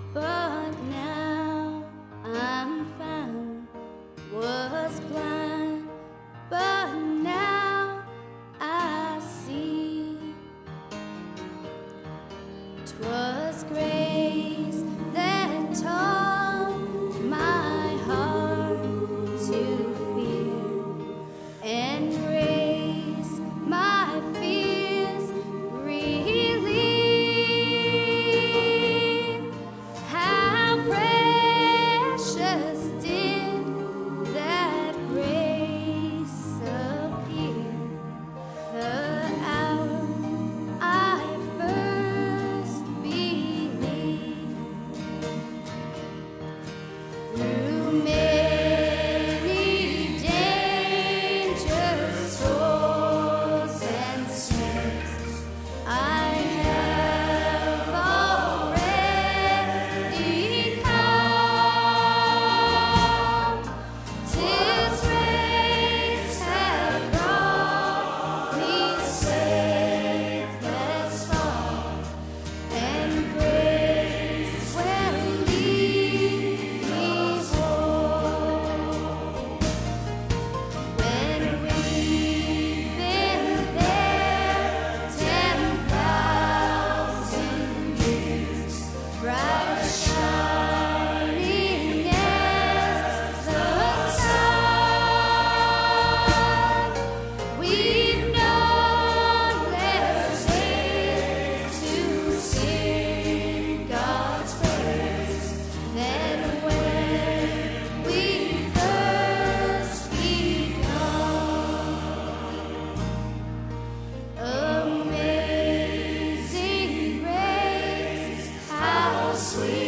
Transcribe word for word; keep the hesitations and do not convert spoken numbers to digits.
but now I'm found. Was blind, but now I see. 'Twas grace that taught my heart to fear and raise my fears relief. How precious did that grace appear the hour I first believed. Through many dangers, toils, and snares, I have already come. 'Tis grace hath brought me safe thus far, and grace will lead me home. When we've been there ten thousand years, bright shining as the sun, we've known less days to sing God's praise than when we first begun. Amazing grace, how sweet